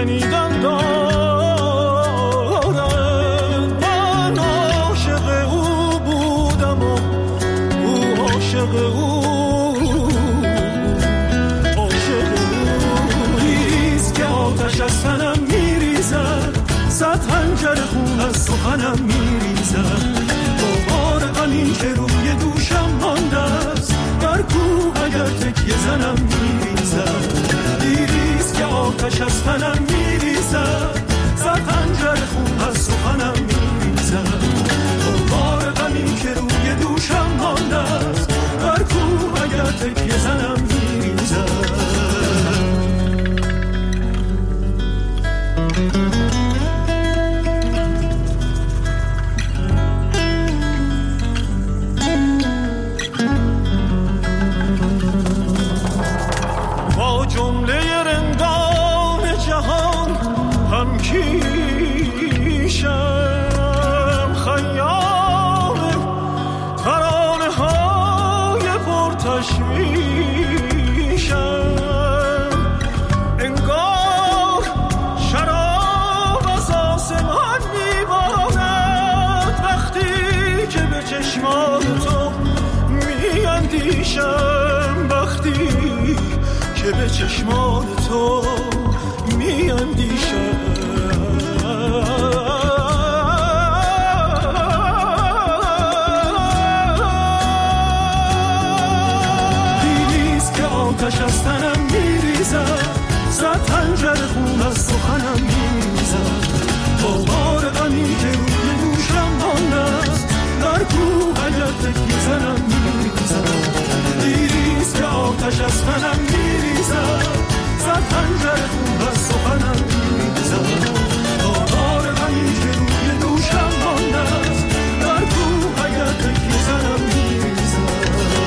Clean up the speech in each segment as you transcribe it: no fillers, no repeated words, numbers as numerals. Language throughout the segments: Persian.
شنیدن دارد. من عاشق او بودم و او عاشق او. نیست که آتش از تنم میریزد، صد خنجر خون از سخنم میریزد. بار غمی که روی دوشم مانده است، در کوه اگر تکیه زنم میریزد. دیریست که آتش از تنم میریزد، صد خنجر خون از سخنم میریزد. بار غمی که روی دوشم مانده است، در کوه اگر تکیه زنم میریزد. با جمله رندان جهان هم کیشم، خیام ترانه های پرتشویشم. انگار شراب از آسمان میبارد، وقتی که به چشمان تو میاندیشم، وقتی که به چشمان تو میاندیشم. دیریست که آتش از تنم میریزد، صد خنجر خون از سخنم میریزد. با بار غمی که روی دوشم مانده است، در کوه اگر تکیه زنم میریزد. دیریست که آتش از تنم میریزد، صد خنجر خون از سخنم میریزد. با بار غمی که روی دوشم مانده است، در کوه اگر تکیه زنم میریزد.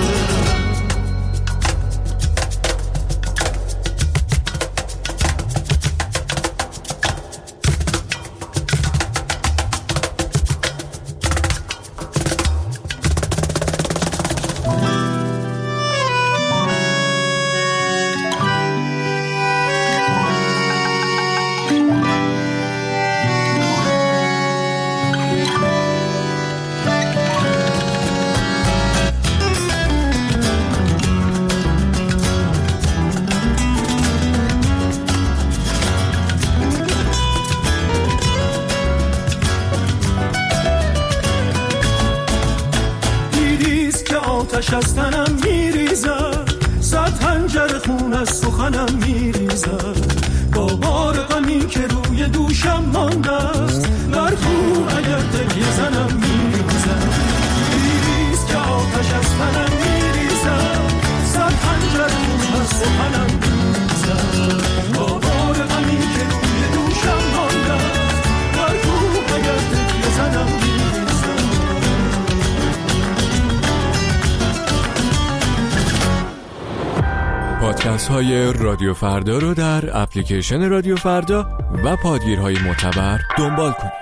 آتش از تنم میریزد، صد خنجر خون از سخنم میریزد. با بار غمی که روی دوشم مانده است، در کوه اگر تکیه زنم میریزد. دیریست که آتش از تنم میریزد، صد خنجر خون از سخنم میریزد. با بار غمی که روی دوشم مانده است، در کوه اگر تکیه زنم میریزد. پادکست های رادیو فردا رو در اپلیکیشن رادیو فردا و پادگیرهای معتبر دنبال کنید.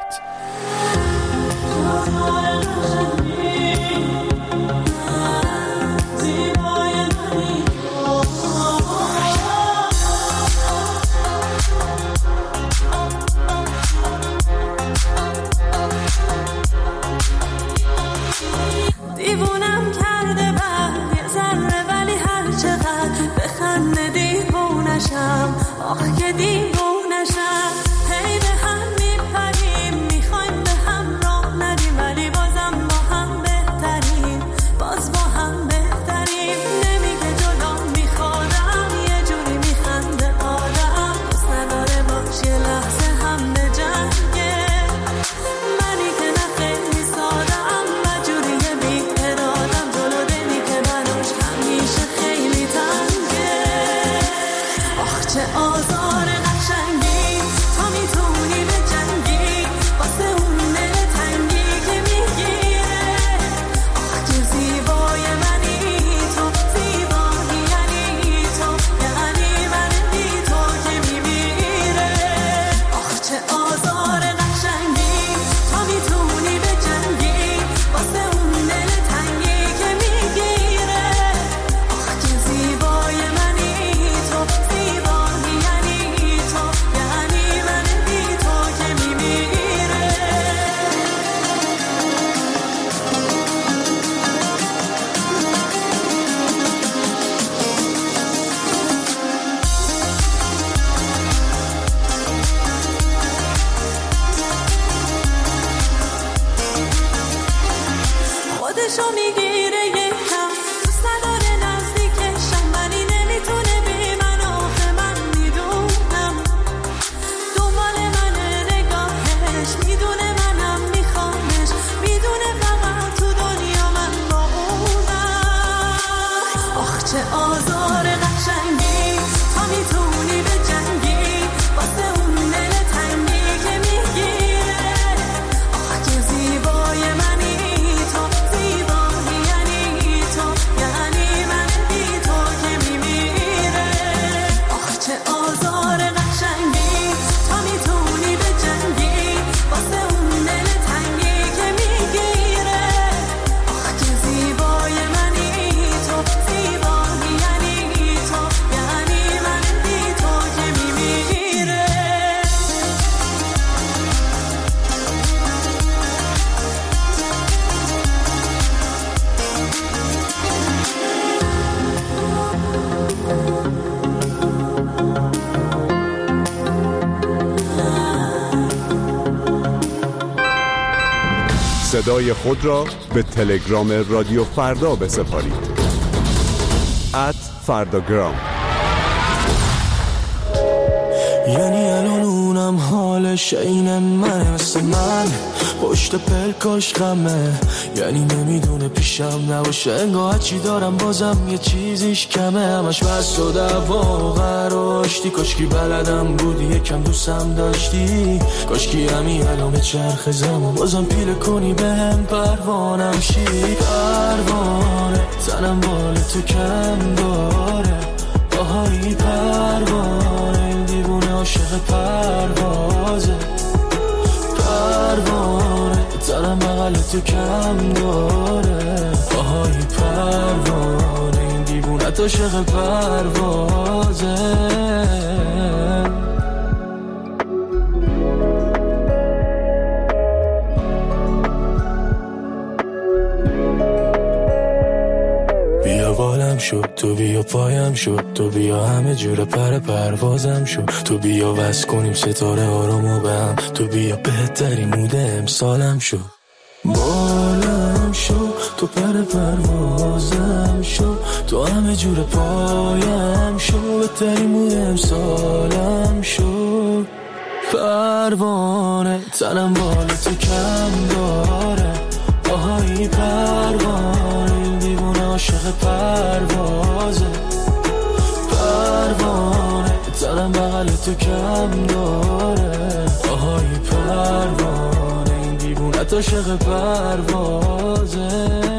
دیوونم کرده بعد یه ذره، ولی هر چقدر بخنده دیوونشم. آخ که دیوونشم. هی به هم میپریم، میخوایم به هم راه ندیم، ولی بازم با هم بهتریم، باز با هم بهتریم. نمیگه جلو میخورم، یه جوری میخنده آدم، دوست نداره باش یه لحظه هم به جنگه. منی که نه خیلی سادم، مجوریه بی ارادم، جلو دلی که براش همیشه خیلی تنگه. آخ چه آزار قشنگ صدای خود را به تلگرام رادیو فردا بسپارید. @فرداگرام. یعنی الان اونم حالش عین من، مثل من پشت پلکاش غمه، یعنی نمیدونه پیشم نباشه، انگاه چی دارم بازم یه چیزیش کمه، همش بس و دعوا و قراشتی، کاشکی بلدم بودی یکم دوستم داشتی، کاشکی همین الان چرخ زمان بازم پیله کنی بهم پروانم شی، پروانه تنم بال تو کم داره، آهای پروانه این دیوونه عاشق پروازه، پروانه تنم بغل تو کم داره، آهای پروانه این دیوونه عاشق پروازه. شد تو بیا پایم شد، تو بیا همه جور پروازم شد، تو بیا وصل کنیم ستاره آرامو به هم، تو بیا بهترین مود امسالم شد، بالم شد تو پروازم شد، تو همه جور پایم شد، بهترین مود امسالم شد، پروانه تنم بال تو کم داره، آهای پروانه عاشق پروازه، پروانه تنم بغل تو کم داره، آهای پروانه این دیوونه عاشق پروازه.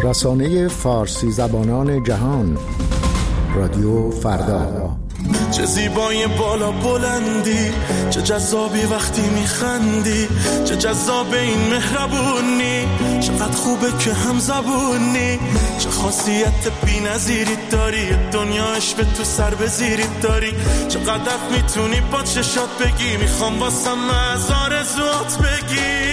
رسانه فارسی زبانان جهان، رادیو فردا. چه زیبای بالا بلندی، چه جذابی وقتی میخندی، چه جذاب این مهربونی، چقدر خوبه که هم زبونی، چه خاصیت بی نظیری داری، دنیاش به تو سر بزیری داری، چقدر میتونی با چشات بگی، میخوام واسم از آرزوات بگی.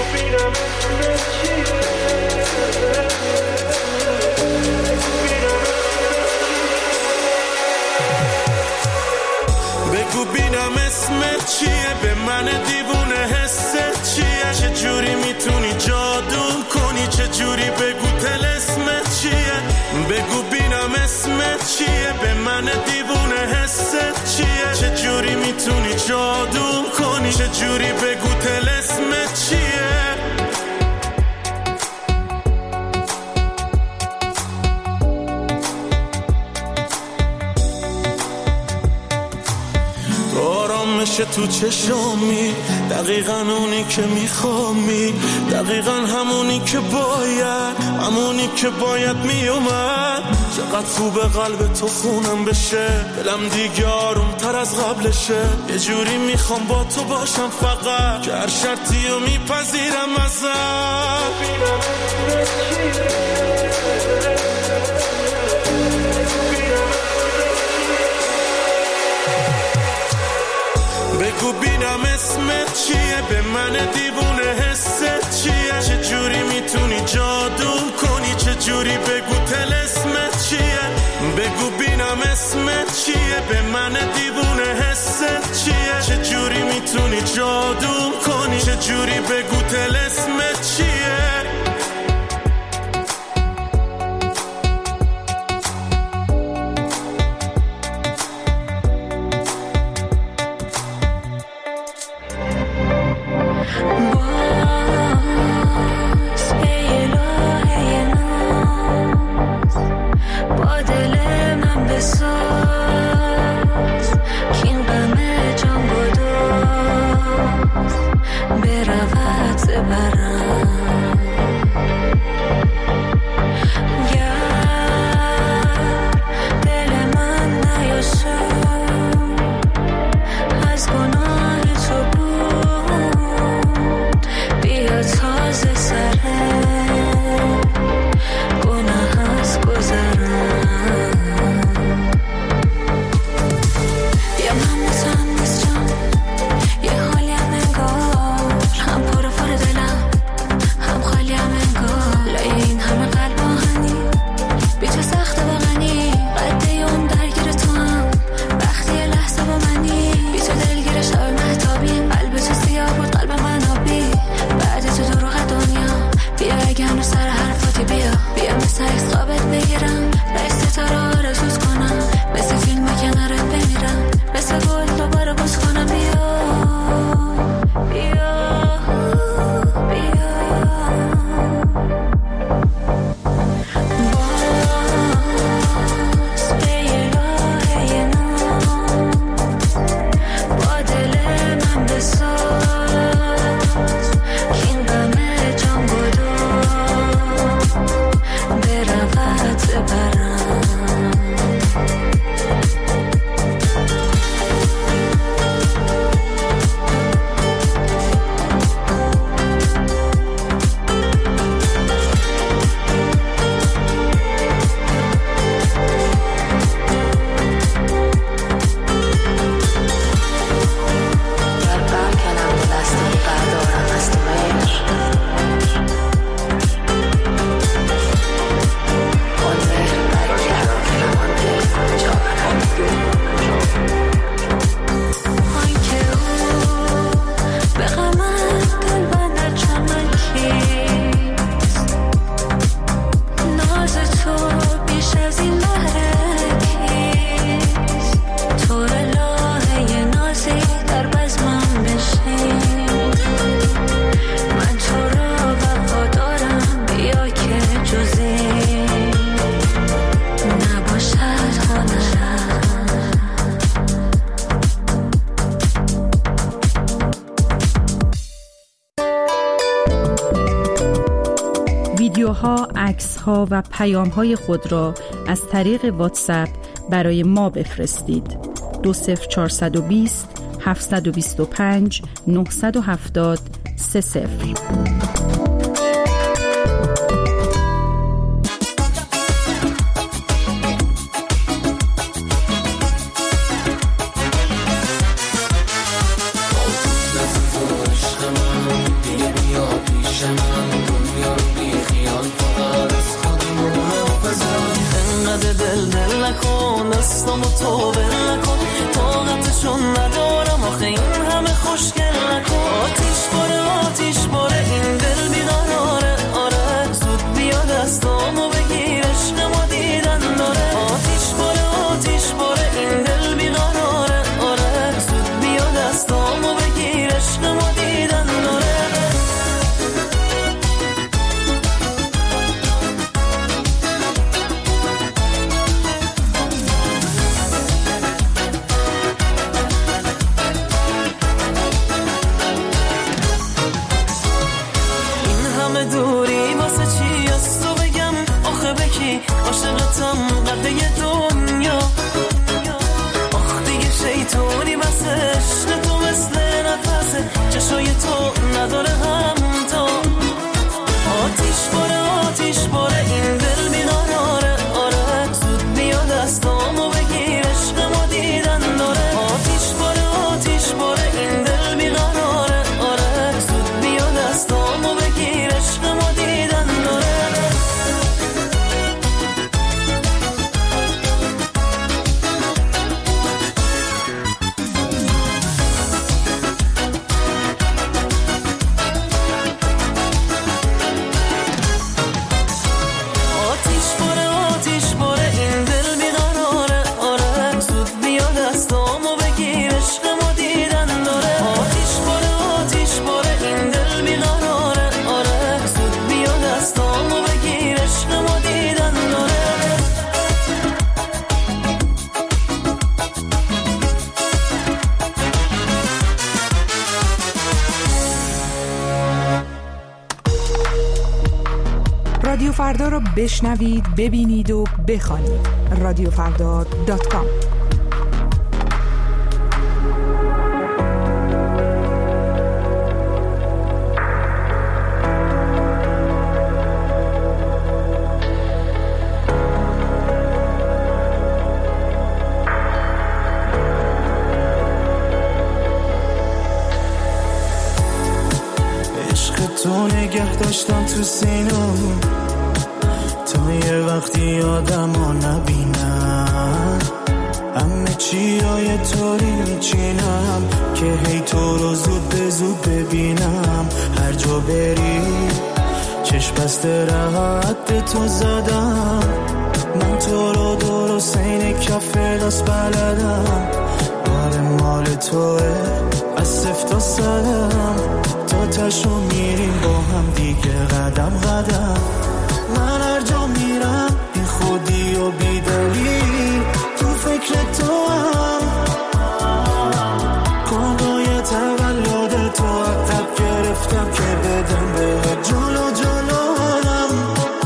بگو بینم اسمت چیه، به من دیوونه حست چیه، چه جوری میتونی جادوم کنی، چه جوری بگو طلسمت چیه، بگو بینم اسمت چیه، به من دیوونه حست چیه، چه جوری میتونی جادوم کنی، چه جوری بگو طلسمت چیه. آرامش تو چشامی، دقیقاً اونی که میخوامی، دقیقاً همونی که باید، همونی که باید میومد. چقدر خوبه قلب تو خونم بشه، دلم دیگه آروم تر از قبلشه، یه جوری میخوام با تو باشم فقط، که هر شرطی رو میپذیرم ازت. بگو بینم اسمت چیه، به من دیوونه حست چیه، چه جوری میتونی جادوم کنی، چه جوری بگو طلسمت چیه، بگو بینم اسمت چیه، به من دیوونه حست چیه، چه جوری میتونی جادوم کنی، چه جوری بگو طلسمت چیه. برود برم ها، عکس ها و پیام های خود را از طریق واتساپ برای ما بفرستید. 20420 725 970 30. رادیو فردا را بشنوید، ببینید و بخوانید. رادیوفردا.com. تو نگه داشتم تو سینم تا یه وقتی آدمو نبینم، همه چی های طوری میچینم که هی تو رو زود به زود ببینم. هر جا بری چشم بسته راحت تو زدم، من تو رو درست این کف دست بلدم. آره مال توه از صفر تا صدم، تا تشو میریم با هم دیگه قدم قدم. من هر جا میرم بی خودی و بی دلیل تو فکر تو هم، کارگاه تولد تو عقب گرفتم که بدم به جلو جلوم.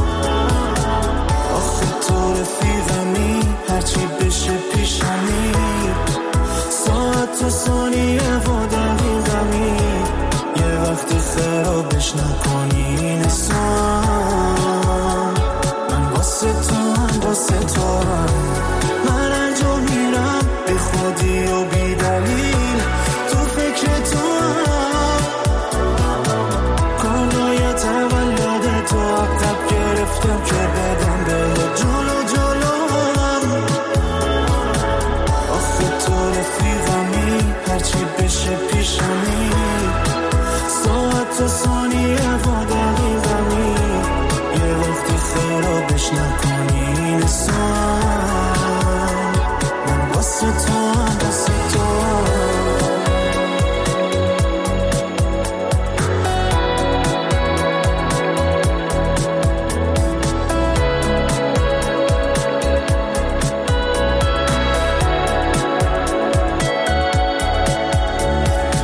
آخه تو رفیقمی هرچی بشه پیشمی، ساعت و ثانیه و دقیقمی، یه وقتی خرابش نکنی نسان. من واسه تو هم واسه تو هم، من هر جا میرم بی خودی و بی دلیل تو فکر تو هم، کارگاه تولد تو عقب گرفتم که بدم به جلو جلوم. آخه تو رفیقمی هرچی بشه پیشمی، ساعت و ثانیه و دقیقمی، یه وقتی خرابش نکنی نسان. من واسه تو هم واسه تو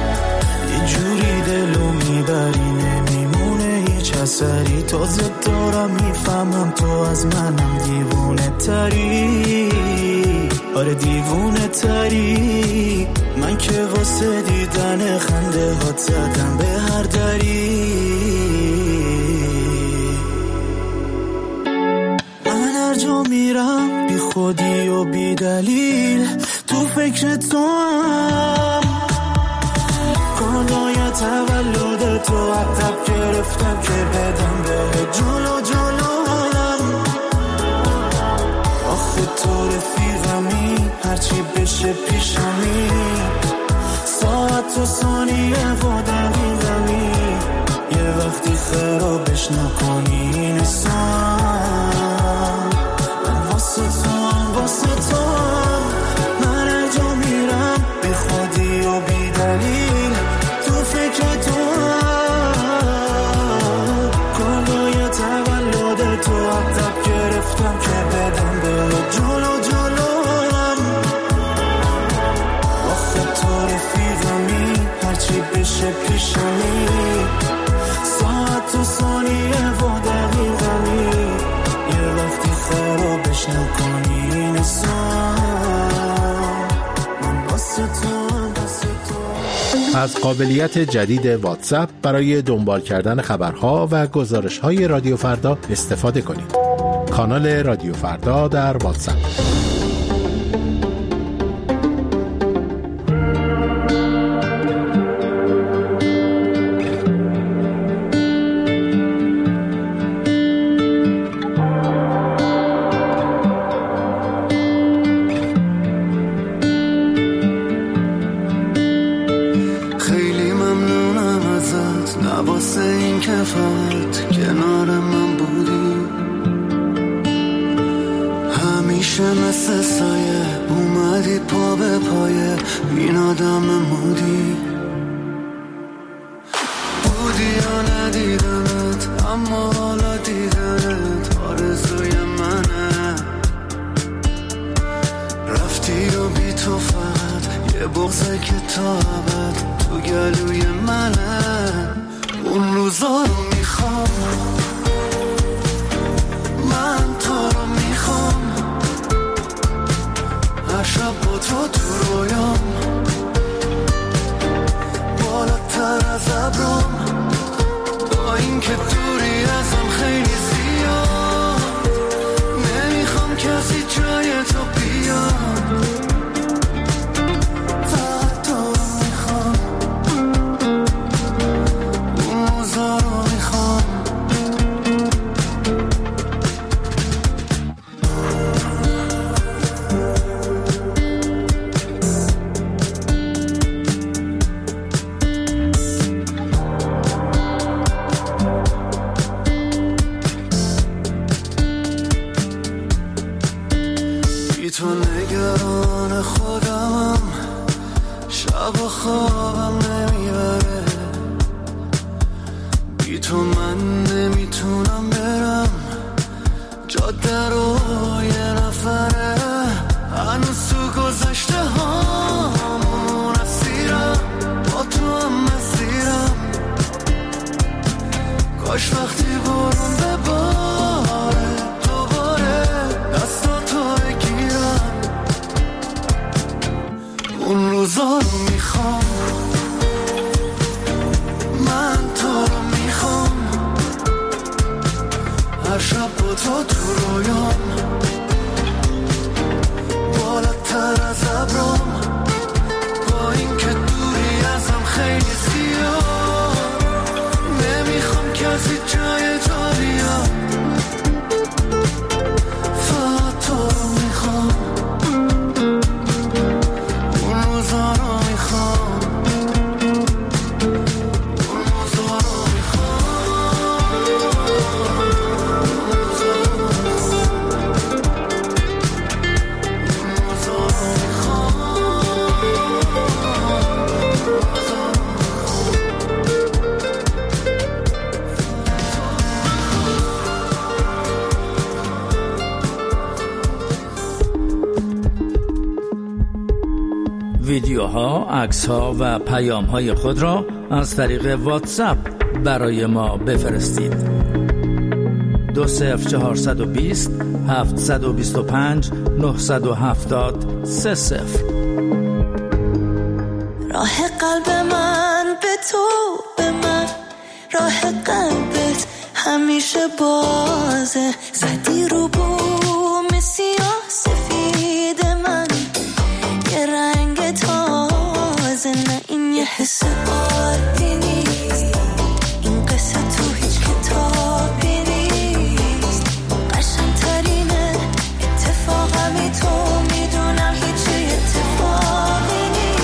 سری تو ضد دارم میفهمم تو از منم دیوونه تری، آره دیوونه تری. من که واسه دیدن خنده هات زدم به هر دری. من هر جا میرم بی خودی و بی دلیل تو فکر تو هم. کالای تولد تو عطب گرفتم که بدم به جلو جلوم. آخه تو رفیقمی هرچی بشه پیشمی، ساعت و ثانیه و دقیقمی. یه وقتی خرابش نکنی این سام. من واسه تو من هر جا میرم بی خودی و بی دلیل تو فکر تو هم. کالای تولد تو عطب گرفتم که بدم به جلو جلوم. آخه تو رفیقمی هرچی بشه پیشمی، ساعت و ثانیه و دقیقمی. یه وقتی خرابش نکنی این سام. من واسه تو. از قابلیت جدید واتساپ برای دنبال کردن خبرها و گزارش‌های رادیو فردا استفاده کنید. کانال رادیو فردا در واتساپ. مثل سایه اومدی پا به پایه این آدم مودی. بودی یا ندیدمت اما حالا دیدنت آرزوی منه. رفتی و بی تو فقط یه بغضه که تا ابد تو گلوی منه. اون روزا رو میخوام، من تو رو میخوام. هر شب با تو تو رویام، بالاتر از ابرام. با این که دوری ازم خیلی زیاد، نمیخوام کسی جای تو بیاد. فقط تو رو میخوام، اون روزا رو میخوام. تو نگران خودم، شب و خوابم نمیبره. بی تو من نمیتونم برم جاده رو یه نفره. هنوز تو گذشته هامون اسیرم، با تو هم مسیرم. کاش وقتی برون بباره دوباره دستاتو بگیرم. اون روزا رو میخوام، من تو رو میخوام. هر شب با تو تو رویام، بالاتر از ابرام. با این که دوری ازم خیلی زیاد، نمیخوام کسی جای تو بیاد. فقط تو رو میخوام، اون روزا رو میخوام. اون روزا رو میخوام، اون روزا رو میخوام. اون روزا رو میخوام. ویدیوها، عکس‌ها و پیام‌های خود را از طریق واتساپ برای ما بفرستید. 20420 725 970 30. راه قلب من به تو، به من راه قلبت همیشه بازه. زدی رو بوم سیاه سفید من یه رنگ تازه. نه این یه حس عادی نیست، این قصه تو هیچ کتابی نیست. قشنگ‌ترینه اتفاقمی تو، میدونم هیچی اتفاقی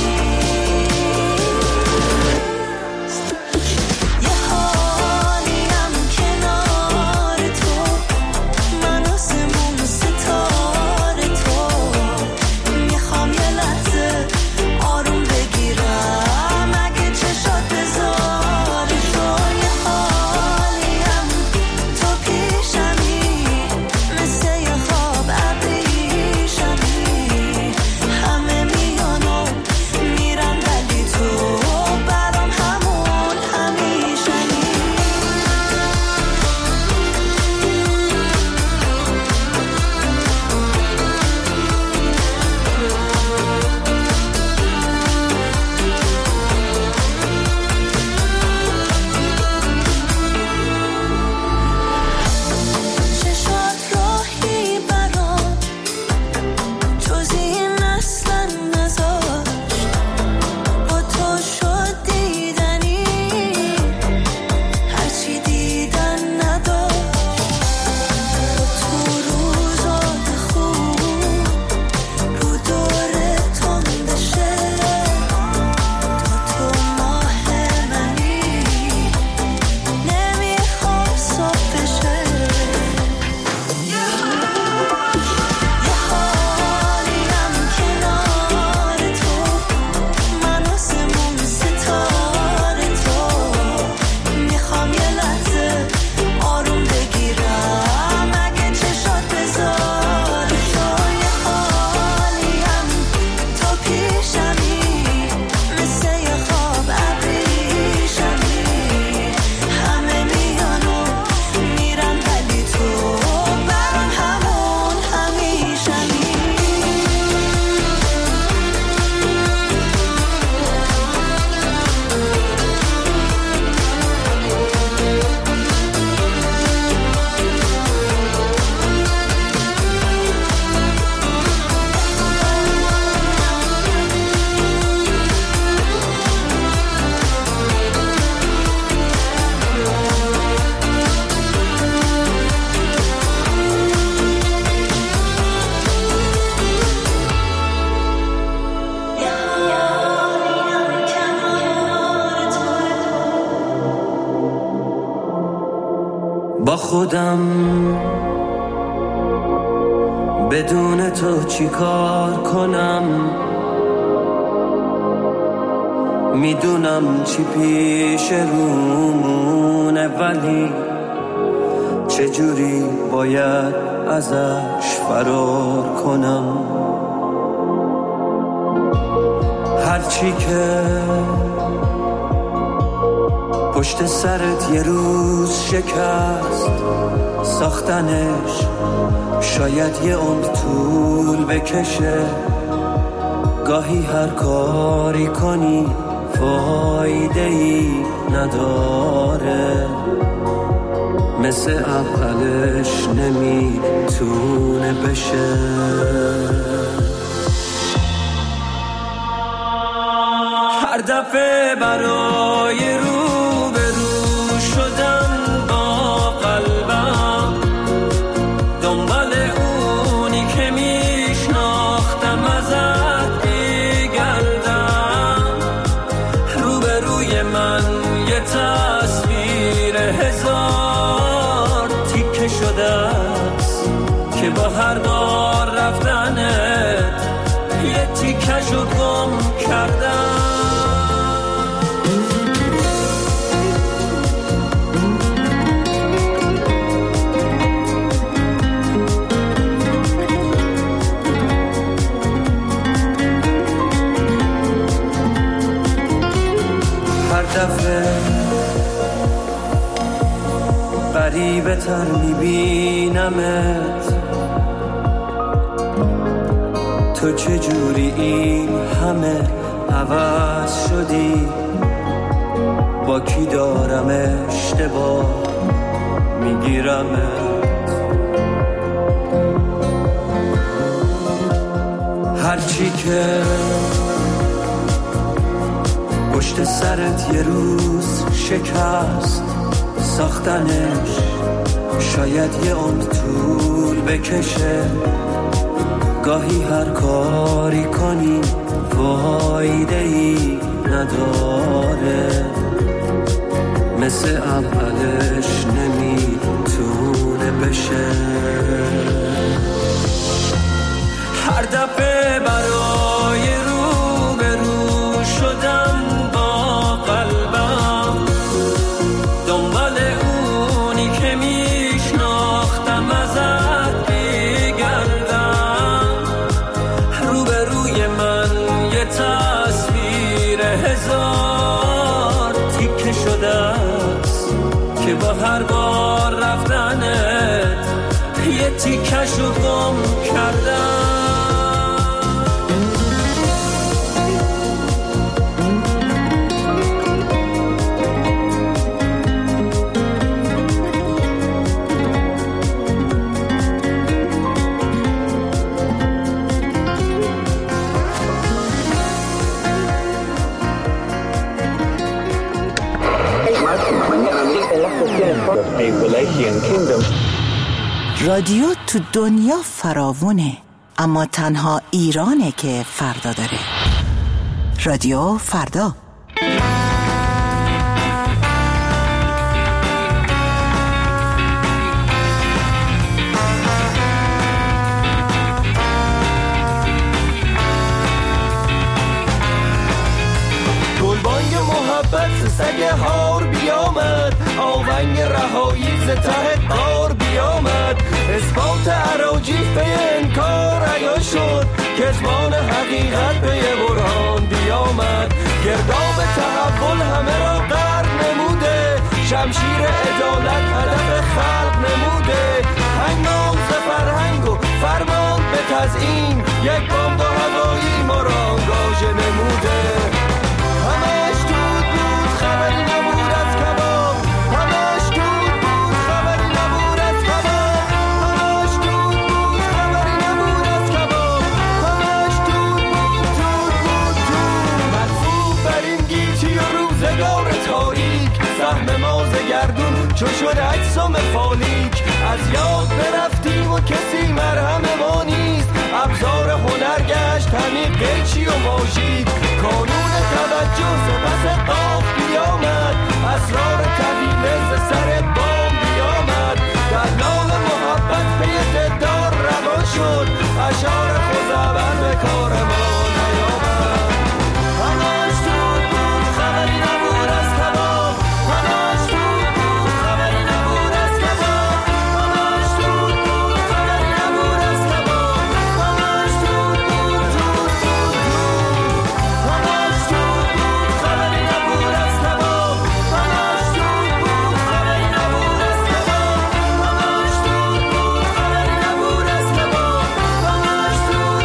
نیست. یه حالیم کنار تو، من آسمون ستاره تو. میخوام یه لحظه آروم بگیرم اگه چشات بذار تو. یه حالیم تو پیشمی، مثل یه خواب ابریشمی. همه میان و میرن ولی تو برام همون همیشنی. چشات راهی برام جز این اصلا نذاشت. با تو شد دیدنی هرچی دیدن نداشت. تو روزات خوب رو دور تندشه، تو ماه منی نمیخوام صبح بشه. یه حالیم کنار تو، من آسمون ستاره تو. میخوام یه لحظه آروم بگیرم اگه چشات بذار تو. یه حالیم تو پیشمی، مثل یه خواب ابریشمی. همه میان و میرن ولی تو برام همون همیشنی. با خودم بدون تو چی کار کنم؟ میدونم چی پیش رومونه، ولی چجوری باید ازش فرار کنم؟ هرچی که پشت سرت یه روز شکست، ساختنش شاید یه عمر طول بکشه. گاهی هر کاری کنی فایده‌ای نداره، مثل اولش نمیتونه بشه. هر دفعه برای روبرو شدن با قلبم، دنبال اونی که میشناختم ازت بگردم. روبروی من یه تصویر هزار تیکه شده است که با هر بار رفتنت یه تیکشو گم کردم. بهتر میبینمت، تو چجوری این همه عوض شدی، با کی دارم اشتباه میگیرمت. هرچی که پشت سرت یه روز شکست ساختنش، شاید یه عمر طول بکشه. گاهی هر کاری کنی فایده‌ای نداره، مثل اولش نمیتونه بشه. هر دفعه برای روبرو شدم با قلبم، دنبال اونی که میشناختم ازت بگردم. روبروی من یه تصویر هزار تیکه شده است که با هر بار رفتنت یه تیکشو گم کردم. رادیو تو دنیا فراوونه، اما تنها ایرانه که فردا داره. رادیو فردا. گلبانگ محبت سگ هار بیامد، آونگ رهایی ز ته قار بیامد. اثبات اراجیف به انکار عیان شد، کذبان حقیقت به برهان بیامد. گرداب تحول همه را غرق نموده، شمشیر عدالت هدف خلق نموده. هنگام ز فرهنگ و فرمان به تزیین، یک بمب هوایی ما را آنگاژه نموده. همش دود بود خبری نبود از کباب، همش دود بود خبری نبود از کباب، همش دود بود خبری نبود از کباب، همش دود بود مرفوع بر این گیتی و روزگار تاریک. سهم ما ز گردون چو شد اجسام فالیک، از یاد برفتیم و کسی مرهم ما نیست. ابزار هنر گشت همین قیچی و ماژیک، کانون توجه ز پس قاف بیامد، اسرار طویله ز سر بام بیامد. دلال محبت پی دلدار روان شد، اشعار خزعبر به کار ما نیامد. همش دود بود خبری نبود از کباب، همش دود بود خبری نبود از کباب، همش دود بود خبری نبود از کباب، همش دود بود همش دود بود خبری نبود از کباب، همش دود بود خبری نبود از کباب، همش دود بود خبری نبود از کباب، همش دود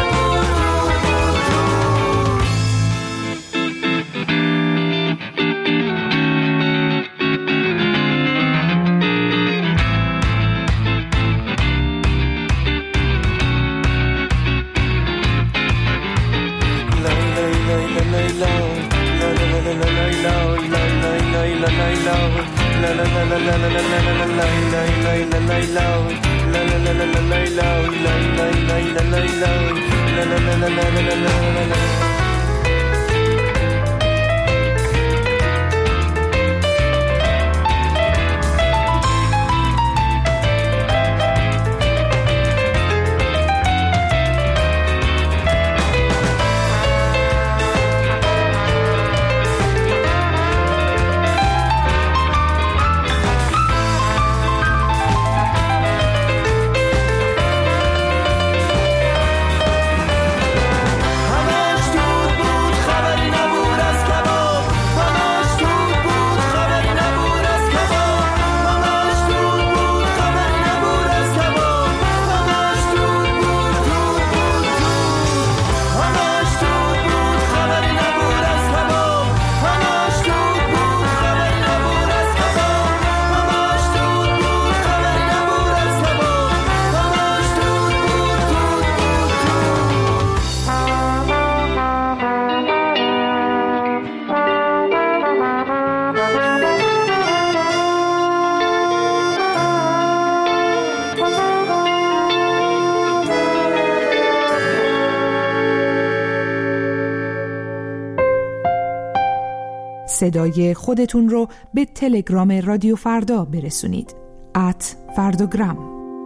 صدای خودتون رو به تلگرام رادیو فردا برسونید. @فردوگرام.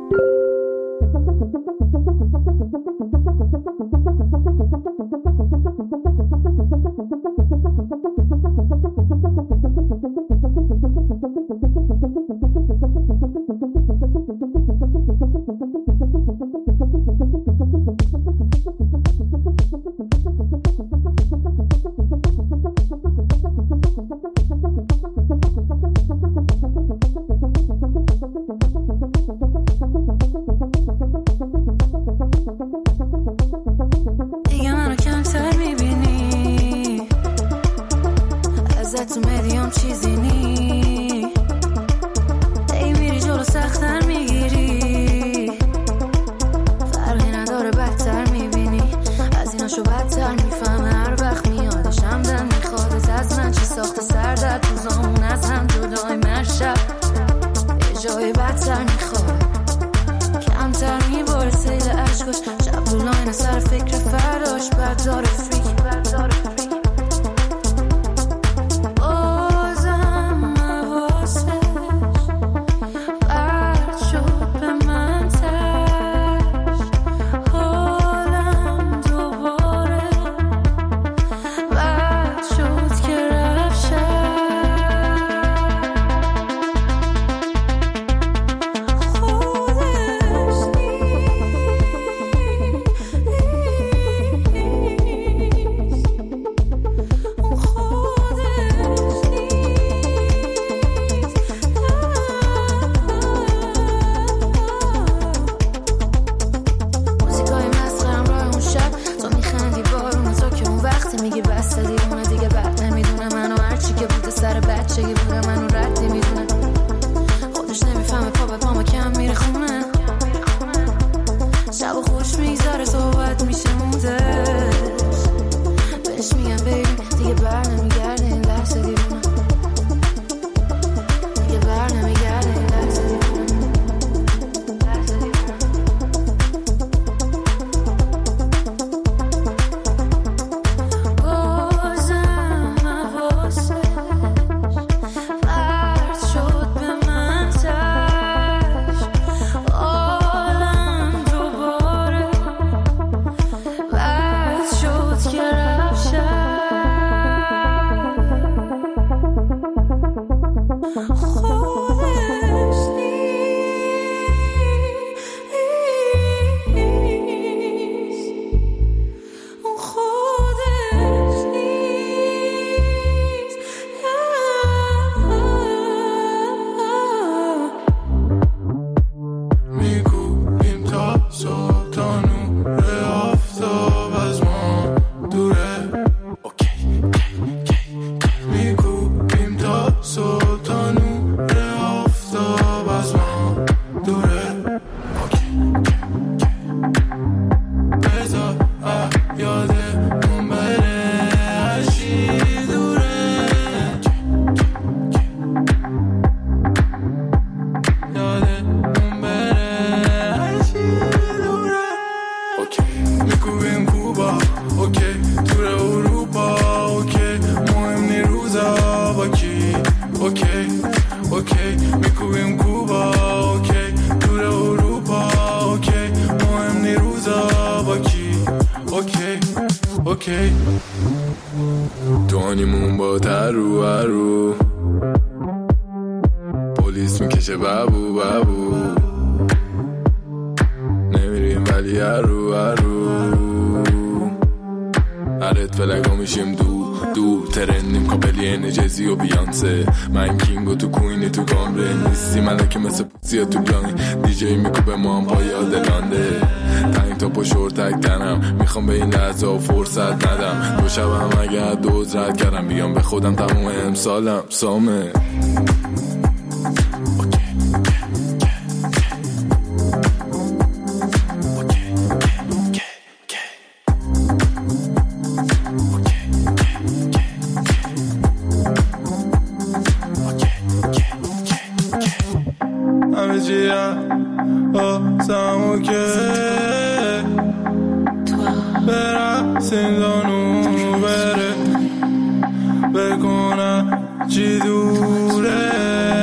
دوانیمون با ترو هرو پلیس میکشه بابو بابو نمیریم ولی هرو هرو هرت فلگا میشیم دو ترندیم کابلی انجزی و بیانسه من کینگو تو کوینی تو کامره نیستی ملکه مثل پوزیا تو گلانی دیجی میکوبه ما هم پای آدلانده تنگ تا پا شورتک تنم میخوام به این لحظه و فرصت ندم دو شبم اگر دوز رد کردم بیام به خودم تموم امسالم سامه برم زندانو بره بکنم چی دوره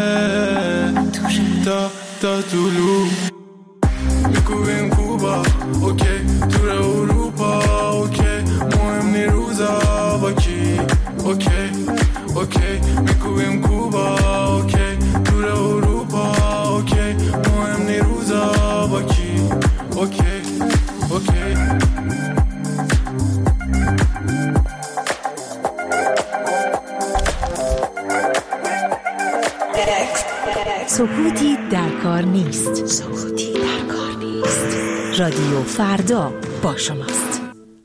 تا طلوع میکوبیم کوبا اوکی دور اروپا اوکی مهم نی روزا با کی اوکی میکوبیم کوبا اوکی دور اروپا اوکی مهم نی روزا با کی اوکی سکوتی در کار نیست. رادیو فردا با شماست.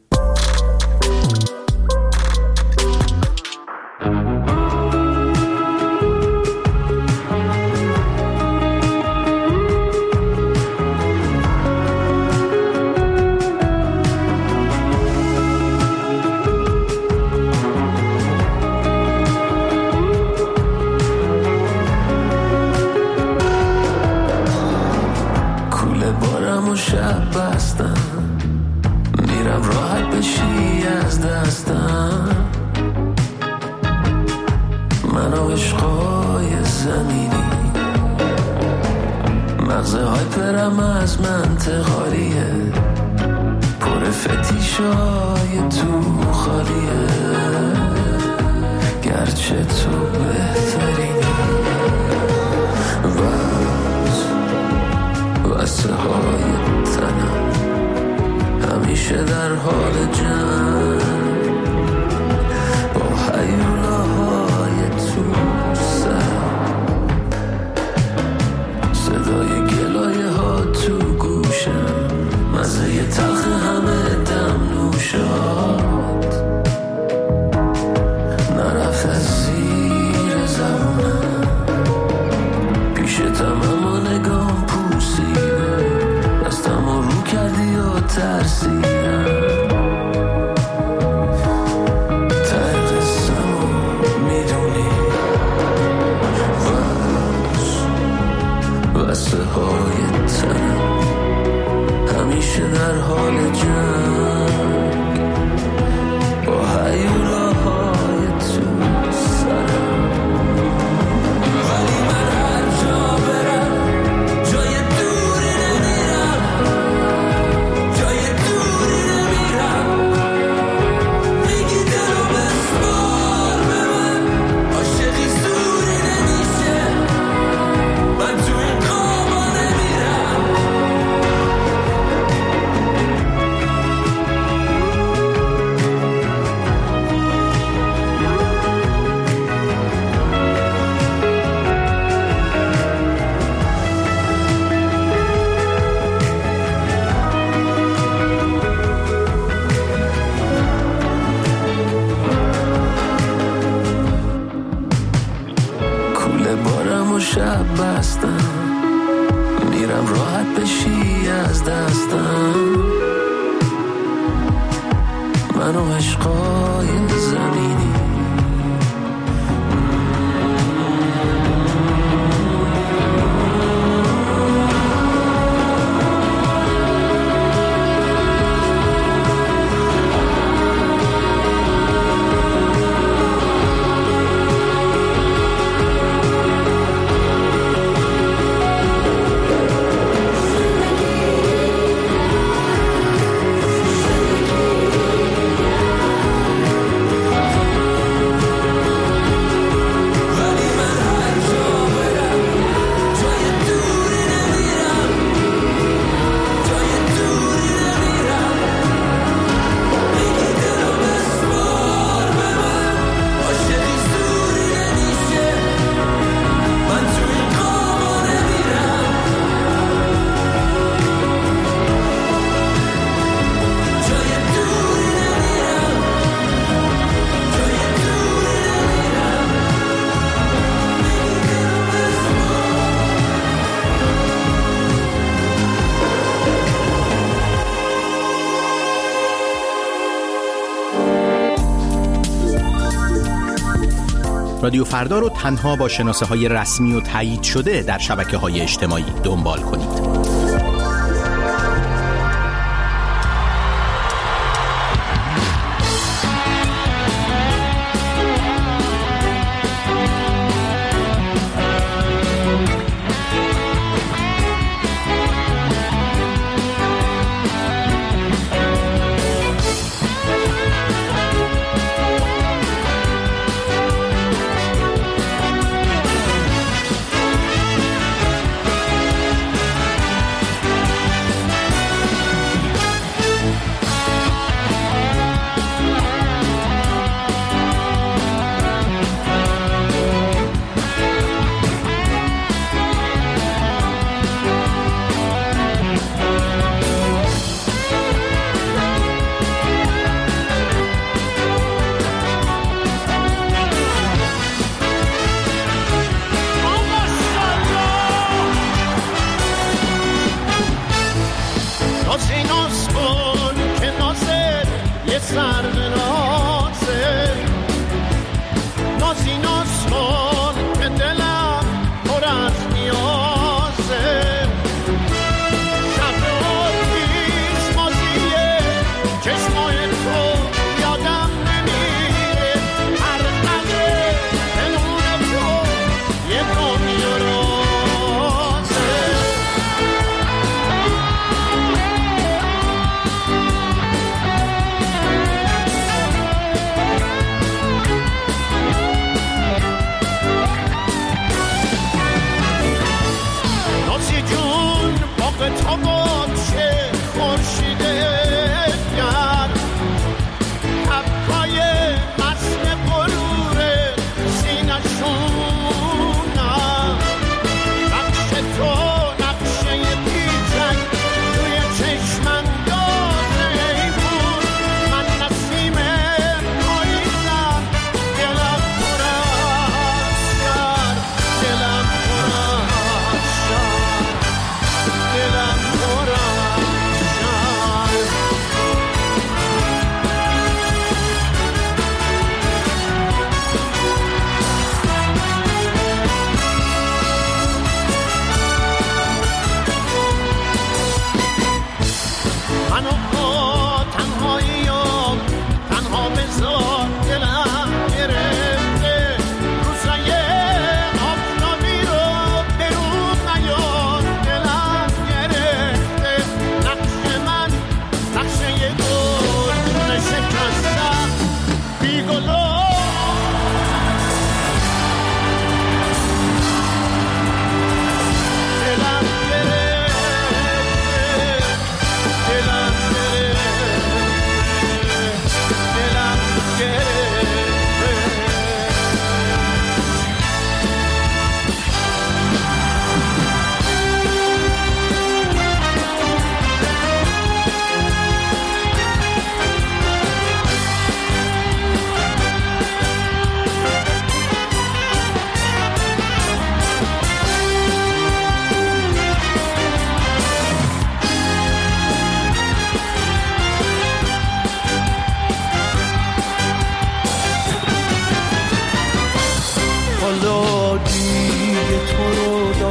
رادیو فردا رو تنها با شناسه‌های رسمی و تایید شده در شبکه‌های اجتماعی دنبال کنید.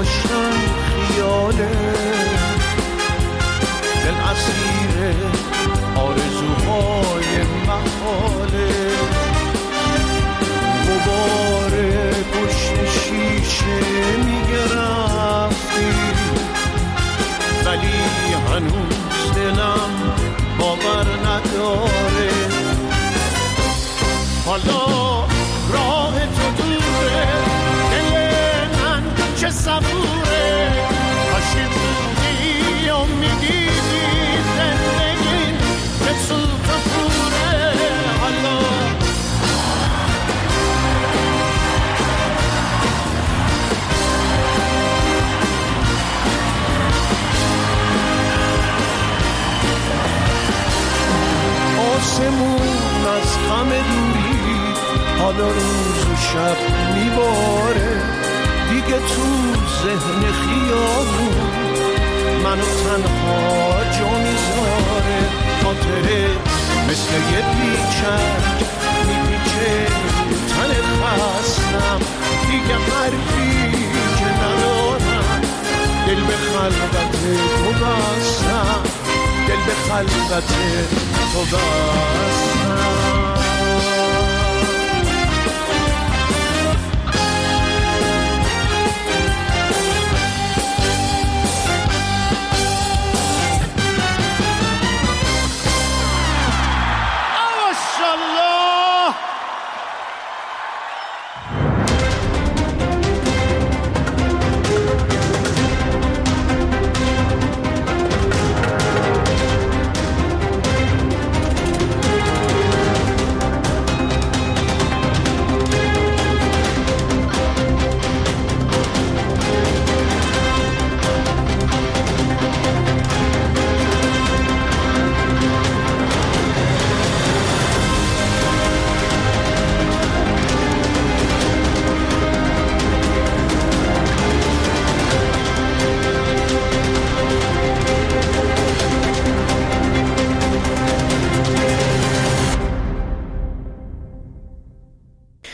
داشتن خیاله، دل اسیر آرزوهای محاله. غبار پشت شیشه میگه رفتی، ولی هنوز دلم باور نداره. حالا راه تو دوره، دل من چه صبوره. کاشی بودی و میدیدی زندگی به سوت و پوره. حالا آسمون از غم دوری حالا روز و شب میباره. دیگه تو ذهن خیابون منو تنها جا میذاره. خاطره مثل یه پیچک میپیچه تن خستم. دیگه حرفی که ندارم، دل به خلوت تو بستم، دل به خلوت تو بستم.